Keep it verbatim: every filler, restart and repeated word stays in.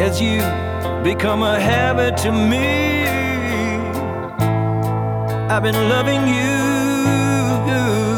as you become a habit to me. I've been loving you.